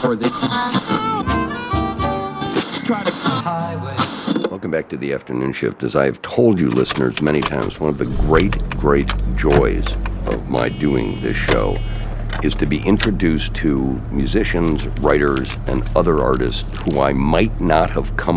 for the try to highway. Welcome back to the afternoon shift. As I have told you, listeners, many times, one of the great joys of my doing this show is to be introduced to musicians, writers, and other artists who I might not have come